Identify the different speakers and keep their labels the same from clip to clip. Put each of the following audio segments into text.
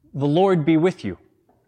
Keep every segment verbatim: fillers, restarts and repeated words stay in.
Speaker 1: The Lord be with you.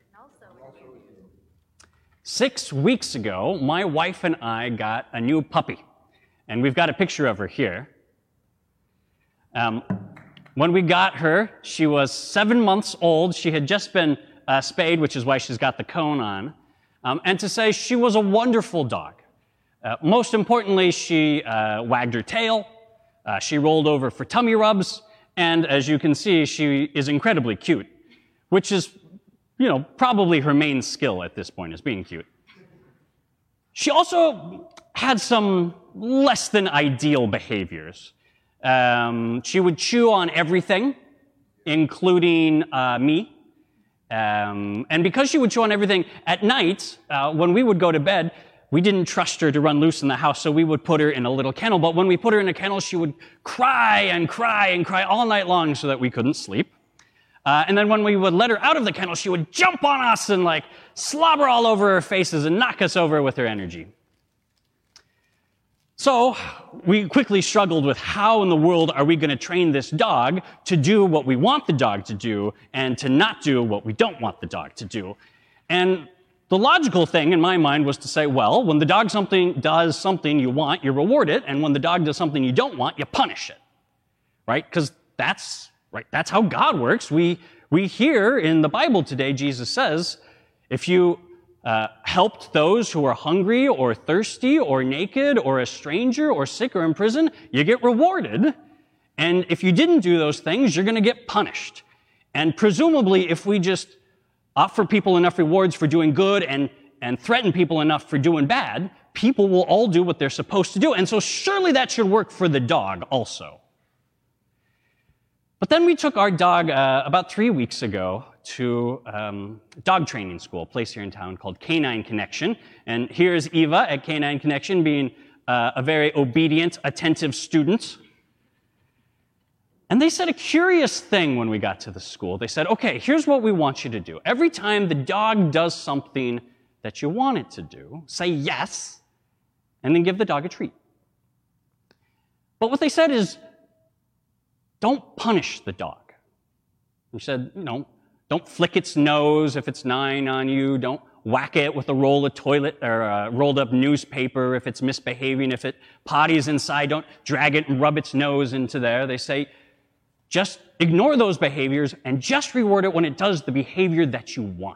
Speaker 1: Six weeks ago, my wife and I got a new puppy, and we've got a picture of her here. Um, when we got her, she was seven months old. She had just been uh, spayed, which is why she's got the cone on. Um, and to say she was a wonderful dog. Uh, most importantly, she uh, wagged her tail, uh, she rolled over for tummy rubs, and as you can see, she is incredibly cute, which is, you know, probably her main skill at this point, is being cute. She also had some less than ideal behaviors. Um, she would chew on everything, including uh, me. Um, and because she would chew on everything, at night, uh, when we would go to bed, we didn't trust her to run loose in the house, so we would put her in a little kennel. But when we put her in a kennel, she would cry and cry and cry all night long so that we couldn't sleep. Uh, and then when we would let her out of the kennel, she would jump on us and like slobber all over our faces and knock us over with her energy. So we quickly struggled with how in the world are we going to train this dog to do what we want the dog to do and to not do what we don't want the dog to do. And the logical thing in my mind was to say, well, when the dog something does something you want, you reward it, and when the dog does something you don't want, you punish it, right? Because that's right. That's how God works. We we hear in the Bible today, Jesus says, if you uh, helped those who are hungry or thirsty or naked or a stranger or sick or in prison, you get rewarded. And if you didn't do those things, you're going to get punished. And presumably, if we just offer people enough rewards for doing good and, and threaten people enough for doing bad, people will all do what they're supposed to do. And so surely that should work for the dog also. But then we took our dog uh, about three weeks ago to um, dog training school, a place here in town called Canine Connection. And here's Eva at Canine Connection being uh, a very obedient, attentive student. And they said a curious thing when we got to the school. They said, okay, here's what we want you to do. Every time the dog does something that you want it to do, say yes, and then give the dog a treat. But what they said is, don't punish the dog. We said, you know, don't flick its nose if it's gnawing on you. Don't whack it with a roll of toilet or a rolled up newspaper if it's misbehaving. If it potties inside, don't drag it and rub its nose into there. They say, just ignore those behaviors and just reward it when it does the behavior that you want.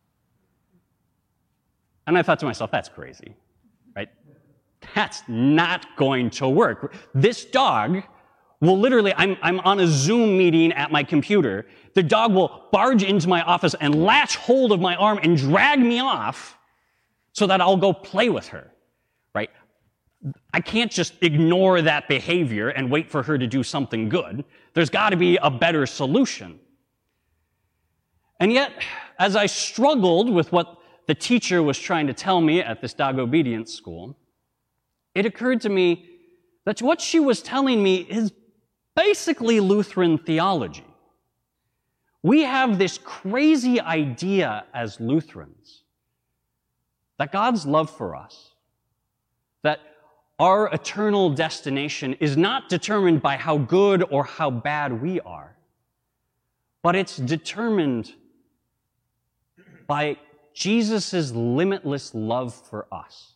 Speaker 1: And I thought to myself, that's crazy, right? That's not going to work. This dog will literally, I'm, I'm on a Zoom meeting at my computer. The dog will barge into my office and latch hold of my arm and drag me off so that I'll go play with her, right? I can't just ignore that behavior and wait for her to do something good. There's got to be a better solution. And yet, as I struggled with what the teacher was trying to tell me at this dog obedience school, it occurred to me that what she was telling me is basically Lutheran theology. We have this crazy idea as Lutherans that God's love for us, that our eternal destination is not determined by how good or how bad we are, but it's determined by Jesus' limitless love for us.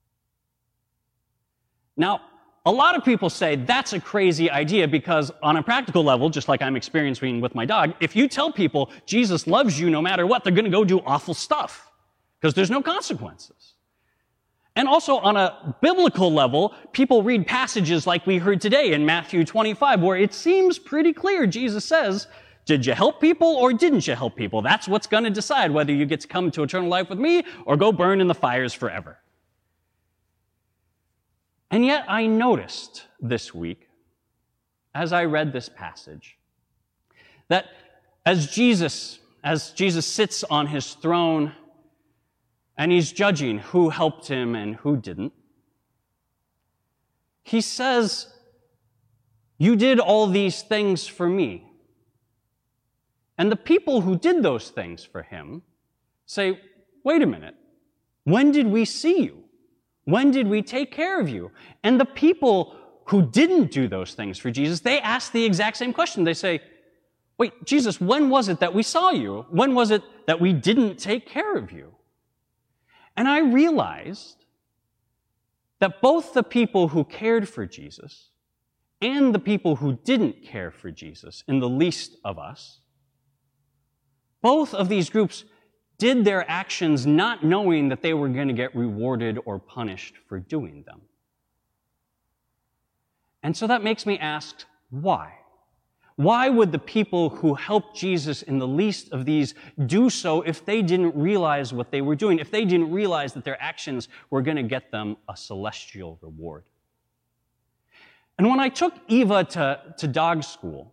Speaker 1: Now, a lot of people say that's a crazy idea because on a practical level, just like I'm experiencing with my dog, if you tell people Jesus loves you no matter what, they're going to go do awful stuff because there's no consequences. And also on a biblical level, people read passages like we heard today in Matthew twenty-five, where it seems pretty clear Jesus says, did you help people or didn't you help people? That's what's going to decide whether you get to come to eternal life with me or go burn in the fires forever. And yet I noticed this week, as I read this passage, that as Jesus, as Jesus sits on his throne and he's judging who helped him and who didn't, he says, you did all these things for me. And the people who did those things for him say, wait a minute, when did we see you? When did we take care of you? And the people who didn't do those things for Jesus, they ask the exact same question. They say, wait, Jesus, when was it that we saw you? When was it that we didn't take care of you? And I realized that both the people who cared for Jesus and the people who didn't care for Jesus, in the least of us, both of these groups did their actions not knowing that they were going to get rewarded or punished for doing them. And so that makes me ask, why? Why would the people who helped Jesus in the least of these do so if they didn't realize what they were doing, if they didn't realize that their actions were going to get them a celestial reward? And when I took Eva to, to dog school,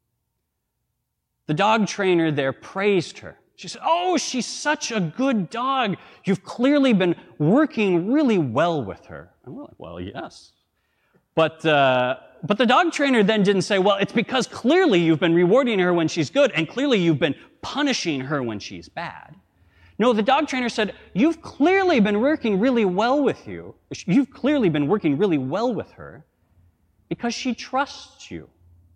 Speaker 1: the dog trainer there praised her. She said, "Oh, she's such a good dog. You've clearly been working really well with her." And we're like, well, yes. But, uh, but the dog trainer then didn't say, well, it's because clearly you've been rewarding her when she's good, and clearly you've been punishing her when she's bad. No, the dog trainer said, you've clearly been working really well with you. You've clearly been working really well with her because she trusts you.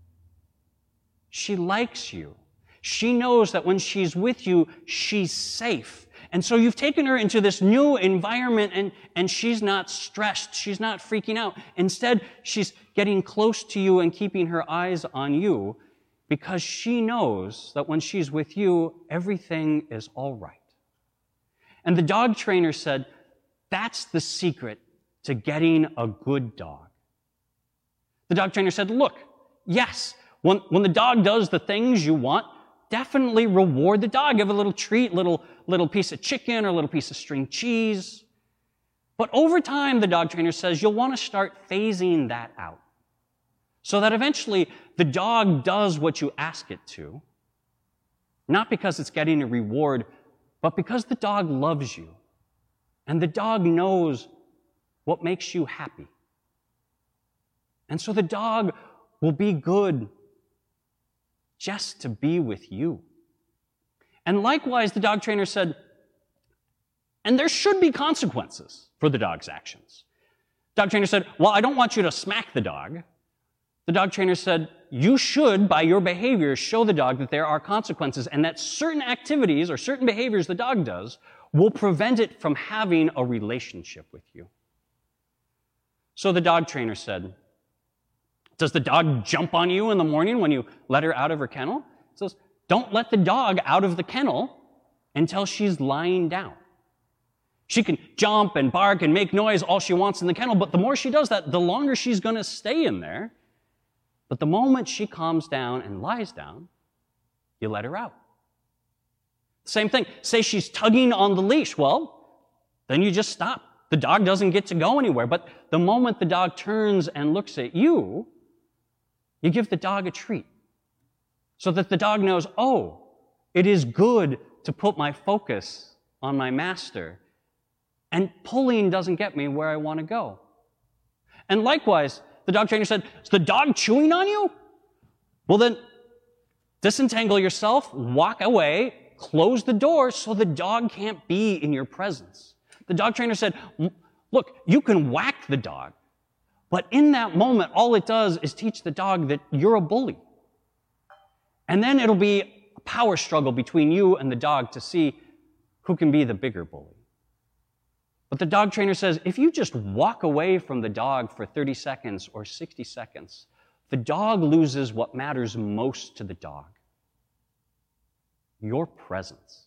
Speaker 1: She likes you. She knows that when she's with you, she's safe. And so you've taken her into this new environment, and, and she's not stressed. She's not freaking out. Instead, she's getting close to you and keeping her eyes on you because she knows that when she's with you, everything is all right. And the dog trainer said, that's the secret to getting a good dog. The dog trainer said, look, yes, when, when the dog does the things you want, definitely reward the dog. Give a little treat, little, little piece of chicken or a little piece of string cheese. But over time, the dog trainer says, you'll want to start phasing that out so that eventually the dog does what you ask it to, not because it's getting a reward, but because the dog loves you and the dog knows what makes you happy. And so the dog will be good just to be with you. And likewise, the dog trainer said, and there should be consequences for the dog's actions. Dog trainer said, well, I don't want you to smack the dog. The dog trainer said, you should, by your behavior, show the dog that there are consequences and that certain activities or certain behaviors the dog does will prevent it from having a relationship with you. So the dog trainer said, does the dog jump on you in the morning when you let her out of her kennel? He says, don't let the dog out of the kennel until she's lying down. She can jump and bark and make noise all she wants in the kennel, but the more she does that, the longer she's going to stay in there. But the moment she calms down and lies down, you let her out. Same thing. Say she's tugging on the leash. Well, then you just stop. The dog doesn't get to go anywhere. But the moment the dog turns and looks at you, you give the dog a treat so that the dog knows, oh, it is good to put my focus on my master, and pulling doesn't get me where I want to go. And likewise, the dog trainer said, is the dog chewing on you? Well, then disentangle yourself, walk away, close the door so the dog can't be in your presence. The dog trainer said, look, you can whack the dog, but in that moment, all it does is teach the dog that you're a bully. And then it'll be a power struggle between you and the dog to see who can be the bigger bully. But the dog trainer says, if you just walk away from the dog for thirty seconds or sixty seconds, the dog loses what matters most to the dog: your presence.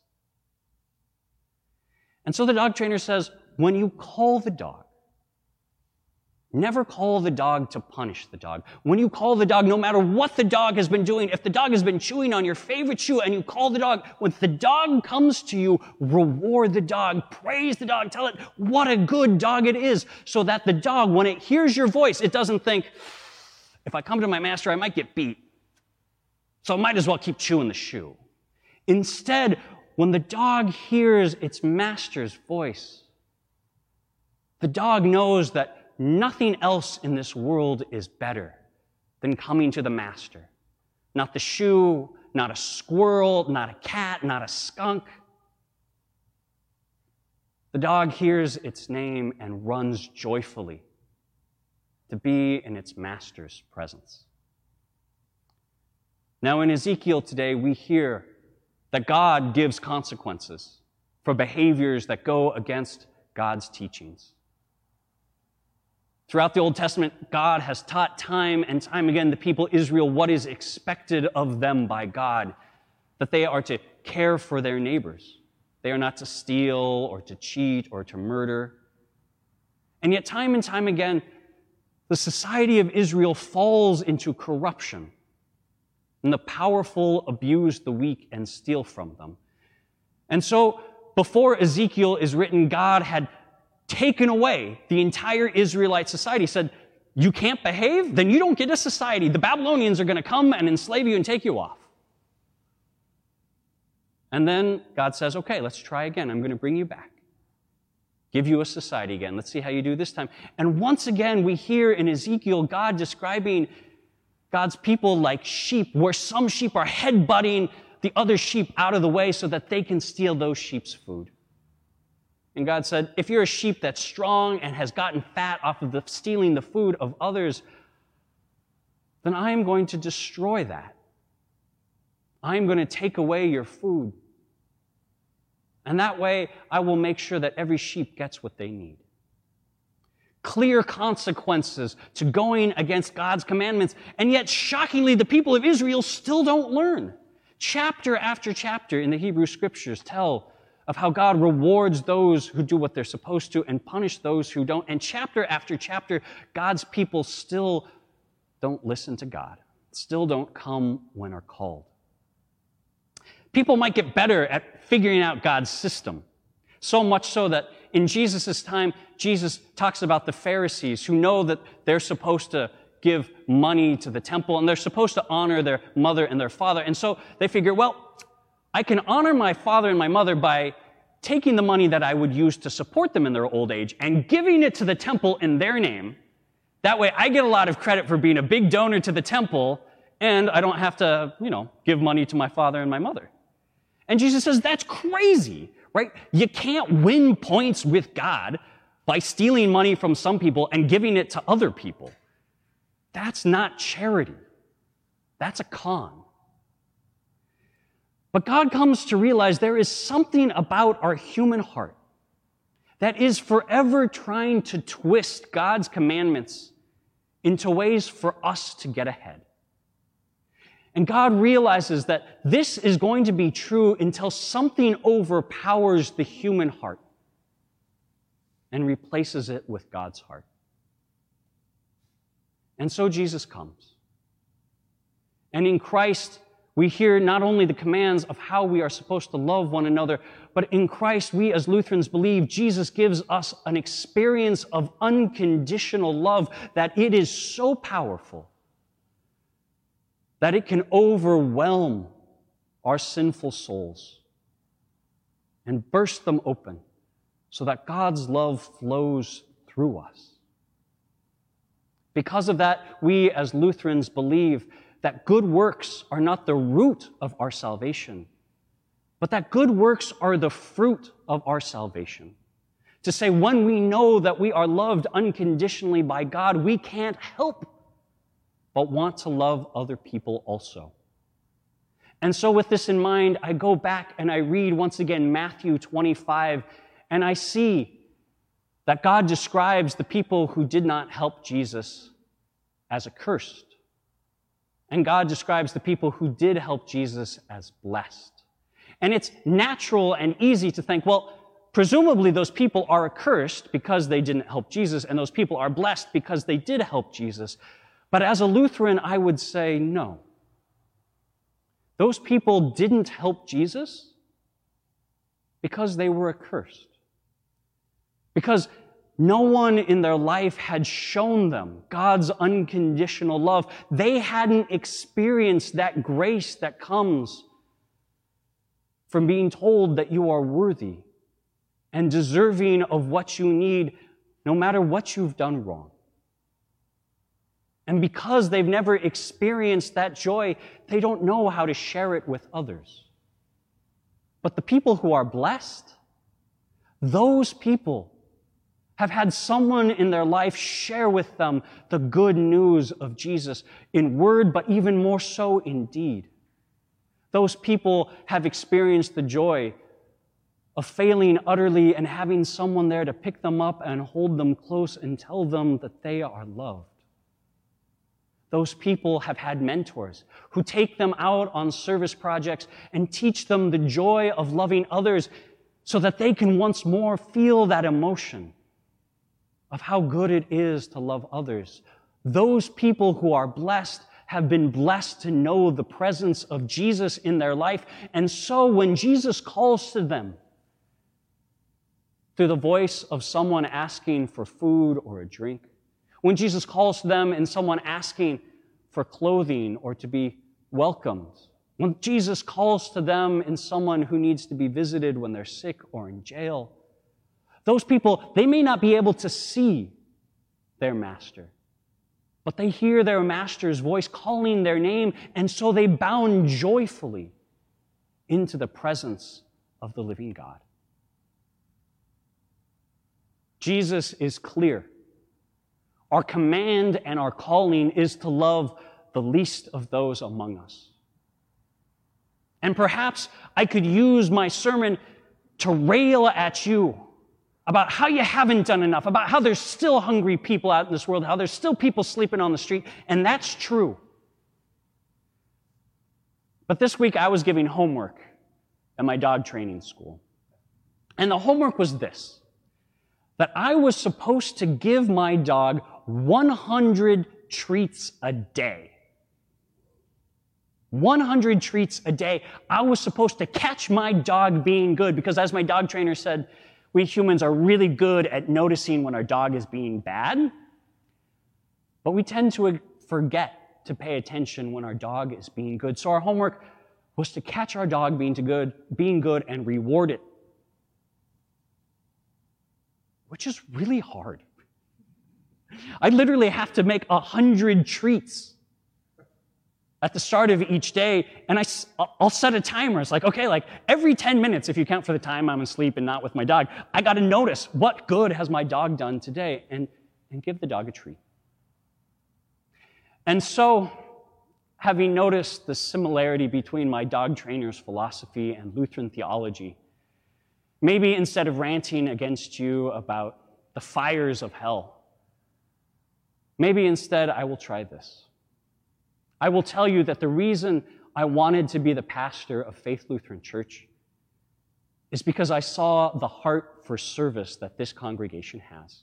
Speaker 1: And so the dog trainer says, when you call the dog, never call the dog to punish the dog. When you call the dog, no matter what the dog has been doing, if the dog has been chewing on your favorite shoe and you call the dog, when the dog comes to you, reward the dog, praise the dog, tell it what a good dog it is, so that the dog, when it hears your voice, it doesn't think, if I come to my master, I might get beat, so I might as well keep chewing the shoe. Instead, when the dog hears its master's voice, the dog knows that nothing else in this world is better than coming to the master. Not the shoe, not a squirrel, not a cat, not a skunk. The dog hears its name and runs joyfully to be in its master's presence. Now in Ezekiel today, we hear that God gives consequences for behaviors that go against God's teachings. Throughout the Old Testament, God has taught time and time again the people of Israel what is expected of them by God, that they are to care for their neighbors. They are not to steal or to cheat or to murder. And yet time and time again, the society of Israel falls into corruption, and the powerful abuse the weak and steal from them. And so, before Ezekiel is written, God had taken away the entire Israelite society. He said, you can't behave? Then you don't get a society. The Babylonians are going to come and enslave you and take you off. And then God says, okay, let's try again. I'm going to bring you back. Give you a society again. Let's see how you do this time. And once again, we hear in Ezekiel God describing God's people like sheep, where some sheep are headbutting the other sheep out of the way so that they can steal those sheep's food. And God said, if you're a sheep that's strong and has gotten fat off of the stealing the food of others, then I am going to destroy that. I am going to take away your food. And that way, I will make sure that every sheep gets what they need. Clear consequences to going against God's commandments. And yet, shockingly, the people of Israel still don't learn. Chapter after chapter in the Hebrew Scriptures tell of how God rewards those who do what they're supposed to and punish those who don't. And chapter after chapter, God's people still don't listen to God, still don't come when are called. People might get better at figuring out God's system, so much so that in Jesus' time, Jesus talks about the Pharisees who know that they're supposed to give money to the temple and they're supposed to honor their mother and their father. And so they figure, well, I can honor my father and my mother by taking the money that I would use to support them in their old age and giving it to the temple in their name. That way I get a lot of credit for being a big donor to the temple, and I don't have to, you know, give money to my father and my mother. And Jesus says, that's crazy, right? You can't win points with God by stealing money from some people and giving it to other people. That's not charity. That's a con. But God comes to realize there is something about our human heart that is forever trying to twist God's commandments into ways for us to get ahead. And God realizes that this is going to be true until something overpowers the human heart and replaces it with God's heart. And so Jesus comes. And in Christ, we hear not only the commands of how we are supposed to love one another, but in Christ, we as Lutherans believe Jesus gives us an experience of unconditional love, that it is so powerful that it can overwhelm our sinful souls and burst them open so that God's love flows through us. Because of that, we as Lutherans believe that good works are not the root of our salvation, but that good works are the fruit of our salvation. To say, when we know that we are loved unconditionally by God, we can't help but want to love other people also. And so with this in mind, I go back and I read once again Matthew twenty-five, and I see that God describes the people who did not help Jesus as accursed. And God describes the people who did help Jesus as blessed. And it's natural and easy to think, well, presumably those people are accursed because they didn't help Jesus, and those people are blessed because they did help Jesus. But as a Lutheran, I would say no. Those people didn't help Jesus because they were accursed. Because no one in their life had shown them God's unconditional love. They hadn't experienced that grace that comes from being told that you are worthy and deserving of what you need, no matter what you've done wrong. And because they've never experienced that joy, they don't know how to share it with others. But the people who are blessed, those people have had someone in their life share with them the good news of Jesus in word, but even more so in deed. Those people have experienced the joy of failing utterly and having someone there to pick them up and hold them close and tell them that they are loved. Those people have had mentors who take them out on service projects and teach them the joy of loving others so that they can once more feel that emotion of how good it is to love others. Those people who are blessed have been blessed to know the presence of Jesus in their life. And so when Jesus calls to them through the voice of someone asking for food or a drink, when Jesus calls to them in someone asking for clothing or to be welcomed, when Jesus calls to them in someone who needs to be visited when they're sick or in jail, those people, they may not be able to see their master, but they hear their master's voice calling their name, and so they bound joyfully into the presence of the living God. Jesus is clear. Our command and our calling is to love the least of those among us. And perhaps I could use my sermon to rail at you about how you haven't done enough, about how there's still hungry people out in this world, how there's still people sleeping on the street, and that's true. But this week I was giving homework at my dog training school. And the homework was this, that I was supposed to give my dog one hundred treats a day. one hundred treats a day. I was supposed to catch my dog being good, because as my dog trainer said, we humans are really good at noticing when our dog is being bad, but we tend to forget to pay attention when our dog is being good. So our homework was to catch our dog being good, being good and reward it, which is really hard. I literally have to make a hundred treats at the start of each day, and I, I'll set a timer. It's like, okay, like every ten minutes, if you count for the time I'm asleep and not with my dog, I got to notice what good has my dog done today and, and give the dog a treat. And so, having noticed the similarity between my dog trainer's philosophy and Lutheran theology, maybe instead of ranting against you about the fires of hell, maybe instead I will try this. I will tell you that the reason I wanted to be the pastor of Faith Lutheran Church is because I saw the heart for service that this congregation has.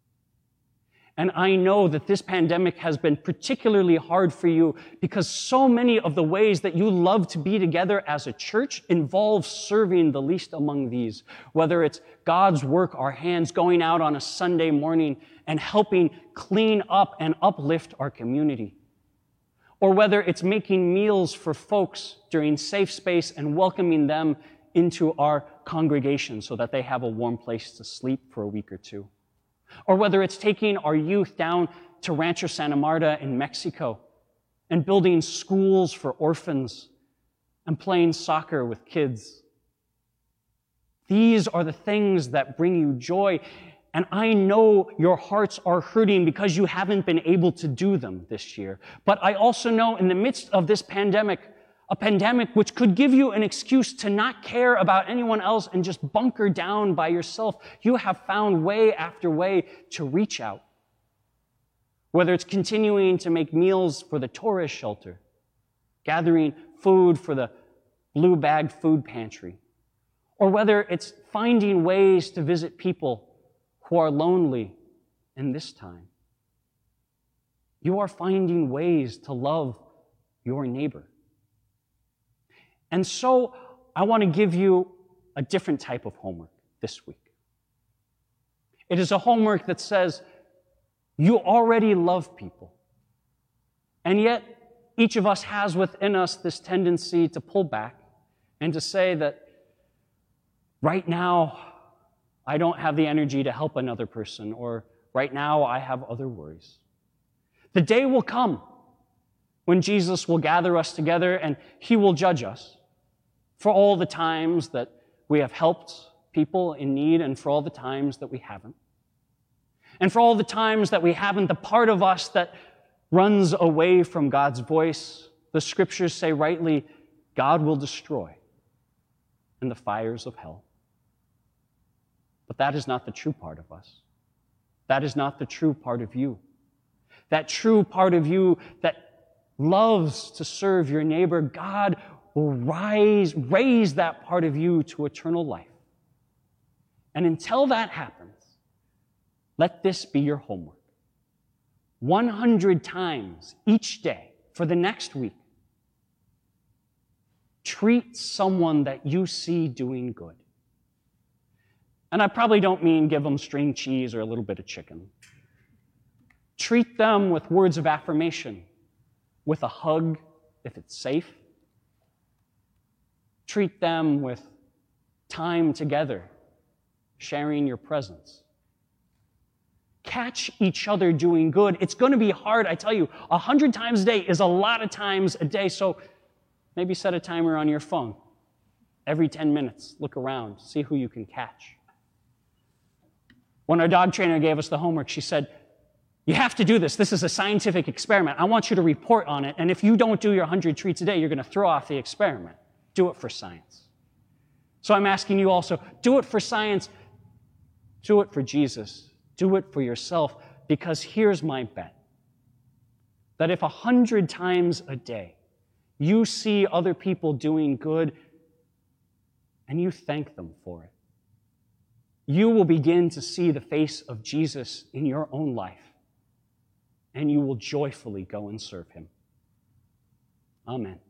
Speaker 1: And I know that this pandemic has been particularly hard for you because so many of the ways that you love to be together as a church involve serving the least among these, whether it's God's work, our hands going out on a Sunday morning and helping clean up and uplift our community, or whether it's making meals for folks during safe space and welcoming them into our congregation so that they have a warm place to sleep for a week or two, or whether it's taking our youth down to Rancho Santa Marta in Mexico and building schools for orphans and playing soccer with kids. These are the things that bring you joy. And I know your hearts are hurting because you haven't been able to do them this year. But I also know in the midst of this pandemic, a pandemic which could give you an excuse to not care about anyone else and just bunker down by yourself, you have found way after way to reach out. Whether it's continuing to make meals for the tourist shelter, gathering food for the blue bag food pantry, or whether it's finding ways to visit people who are lonely in this time. You are finding ways to love your neighbor. And so I want to give you a different type of homework this week. It is a homework that says, you already love people. And yet, each of us has within us this tendency to pull back and to say that right now, I don't have the energy to help another person, or right now I have other worries. The day will come when Jesus will gather us together and He will judge us for all the times that we have helped people in need and for all the times that we haven't. And for all the times that we haven't, the part of us that runs away from God's voice, the scriptures say rightly, God will destroy in the fires of hell. But that is not the true part of us. That is not the true part of you. That true part of you that loves to serve your neighbor, God will rise, raise that part of you to eternal life. And until that happens, let this be your homework. one hundred times each day for the next week, treat someone that you see doing good. And I probably don't mean give them string cheese or a little bit of chicken. Treat them with words of affirmation, with a hug if it's safe. Treat them with time together, sharing your presence. Catch each other doing good. It's going to be hard, I tell you. A hundred times a day is a lot of times a day, so maybe set a timer on your phone. Every ten minutes, look around, see who you can catch. When our dog trainer gave us the homework, she said, you have to do this. This is a scientific experiment. I want you to report on it, and if you don't do your one hundred treats a day, you're going to throw off the experiment. Do it for science. So I'm asking you also, do it for science. Do it for Jesus. Do it for yourself, because here's my bet. That if a hundred times a day you see other people doing good and you thank them for it, you will begin to see the face of Jesus in your own life, and you will joyfully go and serve him. Amen.